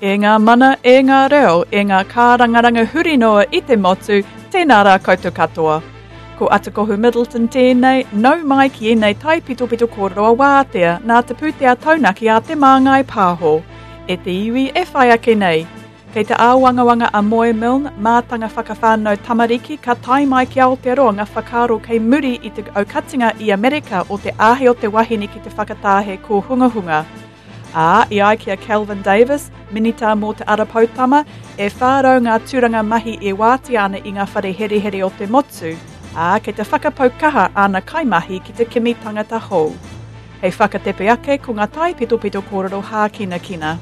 E ngā mana, e ngā reo, e ngā kārangaranga huri noa I te motu, tēnā rā koutou katoa. Ko Atakohu Middleton tēnei, nau mai ki enei tai pito kōrero a wātea nā te pūtea taunaki a te māngai pāho. E te iwi e whai ake nei. Kei te āwangawanga a Moe Milne, mātanga whakawhānau tamariki ka tai mai ki Aotearoa ngā whakaro kei muri I te aukatinga I Amerika o te āhe o te wahine ki te whakatāhe ko hungahunga. I aikia Kelvin Davis, minita mō te arapautama, e whārau ngā tūranga mahi e wāti ana I ngā whare here o te motu, kei te whakapaukaha ana kaimahi ki te kimi tangata hou. Hei whakatepe ake ko ngā tai pito kōrero hākina.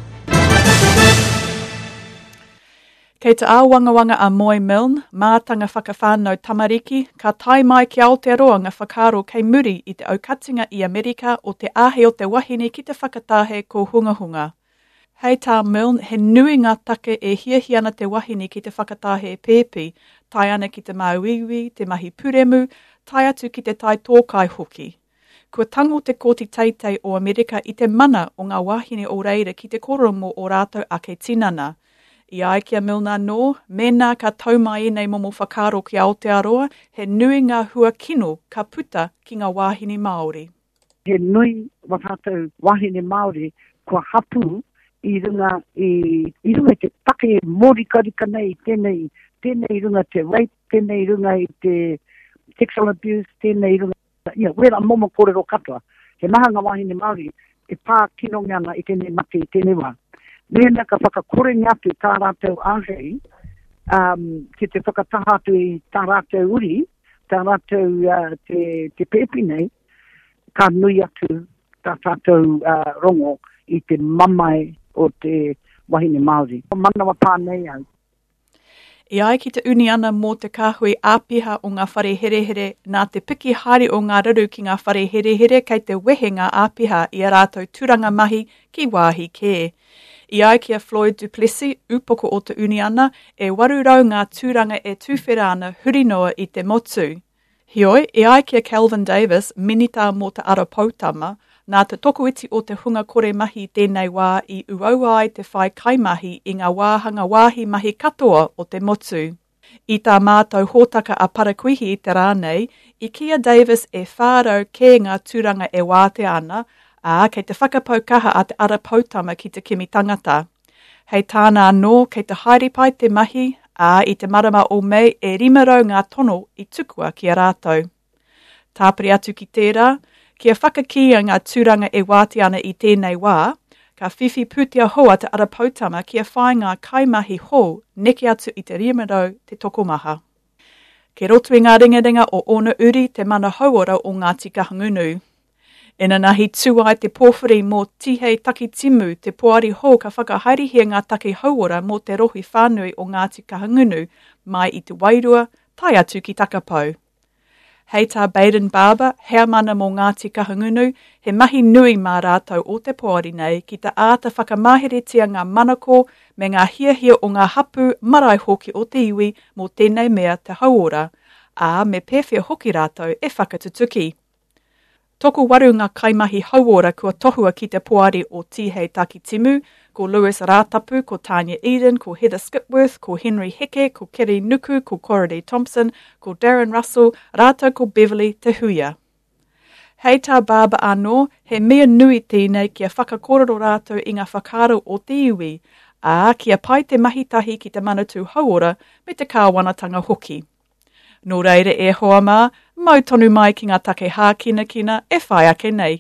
Kei te āwangawanga a Moe Milne, mātanga whakawhānau tamariki, ka tai mai ki Aotearoa ngā whakaro kei muri I te aukatinga I Amerika o te āhe o te wahine ki te whakatāhe ko hungahunga. Hei tā Milne, he nui ngā take e hiahi ana te wahine ki te whakatāhe pēpi, tai ana ki te mauiwi, te mahi puremu, tai atu ki te tai tōkai hoki. Kua tango te koti teitei o Amerika I te mana o ngā wahine o reira ki te koromo o rātou ake tinana. I aikia Milne anō, mēnā ka taumai nei momo whakaro ki Aotearoa, he nui ngā hua kino ka puta ki ngā wāhine Māori. He nui whakatau wāhine Māori kua hapu I runga te take morikarika nei, tēnei runga te rape, tēnei runga I te sexual abuse, tēnei runga, wera momo kōrero katoa. He maha ngā wāhine Māori e pā kino ngana I tēnei mate I tēnei wā. Mēna ka whakakorengi atu tā rātou āhei, ki te whakataha atu I tā rātou uri, tā rātou te pēpi nei, ka nui atu tā rātou rongo I te mamai o te wahine Māori. Manawa pānei au. I ai ki te uni ana mō te kāhui āpiha o ngā whare here nā te piki haere o ngā raru ki ngā whare here kei te wehe ngā āpiha I a rātou turanga mahi ki wāhi kē. I ai kia Floyd du Plessis, upoko o te uni ana, e warurau ngā tūranga e tūwhera ana huri noa I te motu. Hioi, I ai kia Kelvin Davis, minita mō te arapautama, nā te tokuiti o te hunga kore mahi tēnei wā I uaua ai te whai kaimahi I ngā wāhanga wāhi mahi katoa o te motu. I tā mātou hōtaka a Parakuihi I te rānei, I kia Davis e whārau kē ngā tūranga e wāte ana, kei te whakapaukaha a te arapautama ki te kimi tangata. Hei tāna anō kei te haeripai te mahi, I te marama o mei e rimarau ngā tono I tukua ki a rātou. Tāpiri atu ki tērā, kia whakakia ngā tūranga e wāti ana I tēnei wā, ka whiwhi pūtia hoa te arapautama kia whai ngā kaimahi hou neke atu I te rimarau te tokomaha. Ke rotu I ngā ringaringa o Ona Uri te mana hauora o Ngāti Kahungunu. Ina nahi tuai te pōwhiri mō tihei taki timu te poari hou ka whakahairihia ngā take hauora mō te rohi whānui o Ngāti Kahungunu mai I te wairua tai atu ki Takapau. Hei tā Baden Barber, hea mana mō Ngāti Kahungunu, he mahi nui mā rātou o te poari nei ki te āta whakamaheretia ngā manako me ngā hiahia o ngā hapu marae hoki o te iwi mō tēnei mea te hauora, me pēwhia hoki rātou e whakatutuki. Toko waru ngā kaimahi hauora kua tohua ki te poari o Tihei Taki Timu, ko Lewis Rātapu, ko Tanya Eden, ko Heather Skipworth, ko Henry Heke, ko Kerry Nuku, ko Corridee Thompson, ko Darren Russell, rātou ko Beverly Te Huia. Hei tā Baba anō, he mea nui tēnei kia whakakororo rātou I ngā whakaro o te iwi, kia pai te mahitahi ki te manatū hauora me te kāwanatanga hoki. Nō reira e hoa mā, mau tonu mai ki ngā take hākina e whai ake nei.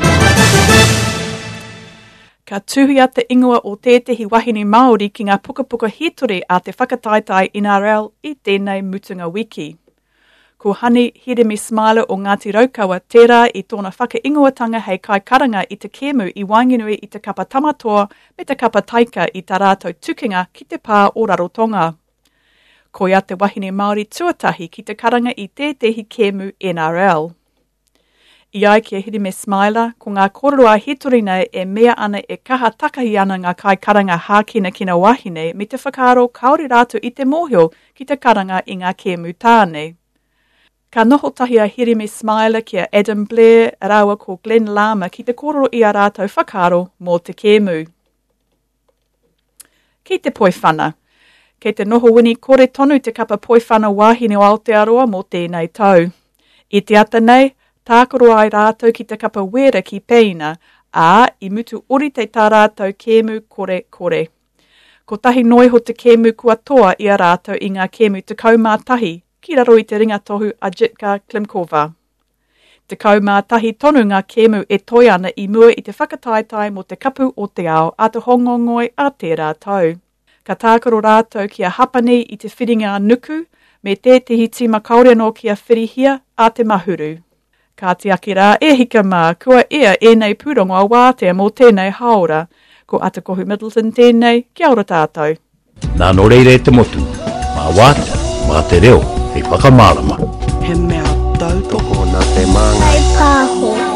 Ka tuhia te ingoa o tētehi wahine Māori ki ngā pukapuka hitori a te whakataitai NRL I tēnei mutunga wiki. Ko Hani Hiremi Smiler o Ngāti Raukawa tērā I tōna whakaingoatanga hei kai karanga I te kēmu I Wainganui I te kapa tamatoa me te kapa taika I tā rātou tukinga ki te pā o Rarotonga. Ko ia te wahine Māori tuatahi ki te karanga I tētehi kēmu NRL. I ai kia Hireme Smiler, ko ngā kōrero hitori nei e mea ana e kaha takahi ana ngā kai karanga hākina wahine me te whakaro kaore rātou I te mōhio ki te karanga I ngā kēmu tāne. Ka noho tahi a Hireme Smiler kia Adam Blair, rawa ko Glenn Lama ki te kōrero I a rātou whakaro mō te kēmu. ki te poiwhana. Kei te noho wini kore tonu te kapa poiwhana wāhine o Aotearoa mō tēnei tau. I te ata nei, tākoro ai rātou ki te kapa wera ki peina, I mutu ori te tā rātou kēmu kore. Ko tahi noi ho te kēmu kua toa i a rātou I ngā kēmu te kaumātahi, ki raro I te ringatohu Ajitka Klimkova. Te kaumātahi tonu ngā kēmu e toi ana I mua I te whakataetai mō te kapu o te ao a te hongongoi a tērā tau. Ka tākaro rātou ki a hapani I te whiringa nuku, me tētihi tima kaore anō ki a whirihia a te mahuru. Ka te aki rā e hika mā, kua ea nei pūrongo a wātea mō tēnei haora, ko Atakohu Middleton tēnei, kia ora tātou. Nā no reire te motu, mā wātea, mā te reo, hei whakamārama. He mea tautoko na te manga. Hei pāho.